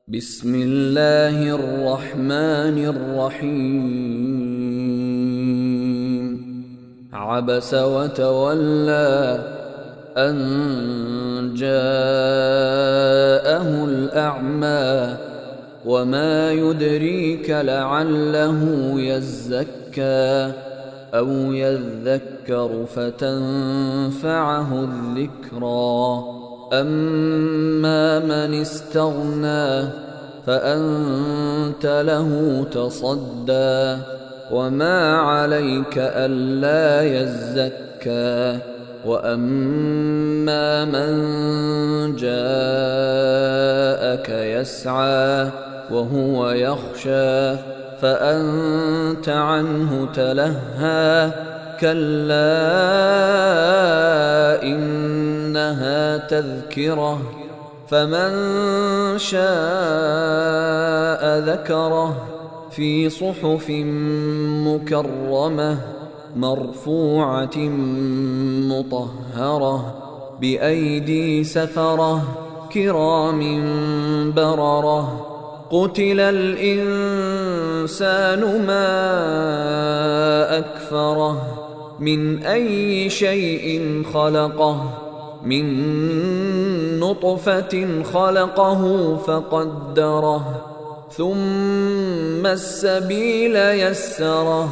بسم الله الرحمن الرحيم عبس وتولى أن جاءه الأعمى وما يدريك لعله يزكى أو يذكر فتنفعه الذكرى أما من استغنى فأنت له تصدى وما عليك ألا يزكى وأما من جاءك يسعى وهو يخشى فأنت عنه تلهى كلا إنها تذكرة فمن شاء ذكره في صحف مكرمة مرفوعة مطهرة بأيدي سفرة كرام بررة قتل الإنسان ما أكفره من أي شيء خلقه من نطفة خلقه فقدره ثم السبيل يسره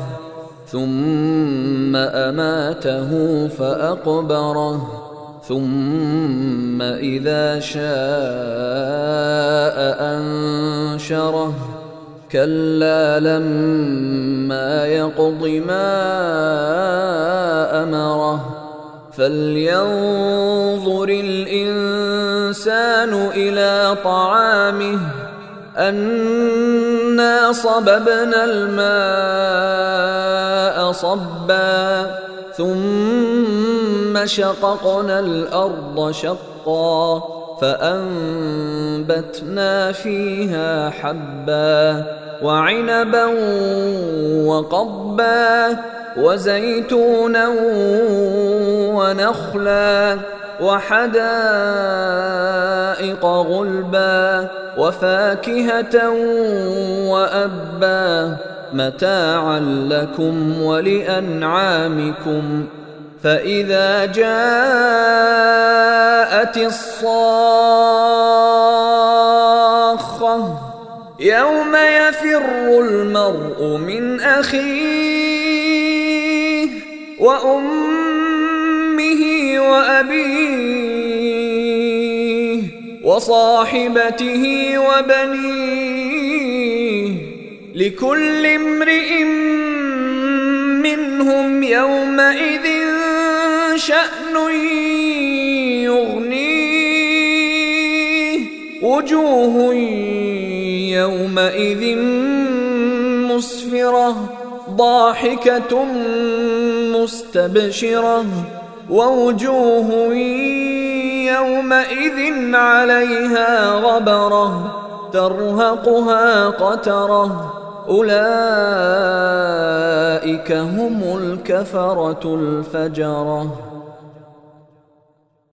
ثم أماته فأقبره ثم إذا شاء أنشره كلا لما يقض ما أمره فلينظر الإنسان إلى طعامه أنا صببنا الماء صبا ثم شققنا الأرض شقا فأنبتنا فيها حبا وعنبا وقضبا وزيتونا ونخلا وحدائق غلبا وفاكهة وأبا متاعا لكم ولأنعامكم فإذا جاءت الصاخة يوم يفر المرء من أخيه وأمه وأبيه وصاحبته وبنيه لكل امرئ منهم يومئذ شأن يغنيه وجوه يومئذ مسفرة ضاحكة مستبشرة ووجوه يومئذ عليها غبرة ترهقها قترة أولئك هم الكفرة الفجرة.